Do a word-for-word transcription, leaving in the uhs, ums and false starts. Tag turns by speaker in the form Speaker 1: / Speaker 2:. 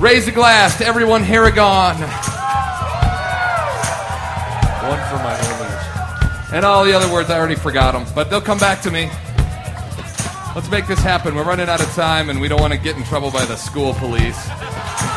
Speaker 1: Raise a glass to everyone Haragon.
Speaker 2: One for my homies.
Speaker 1: And all the other words, I already forgot them, but they'll come back to me. Let's make this happen. We're running out of time, and we don't want to get in trouble by the school police.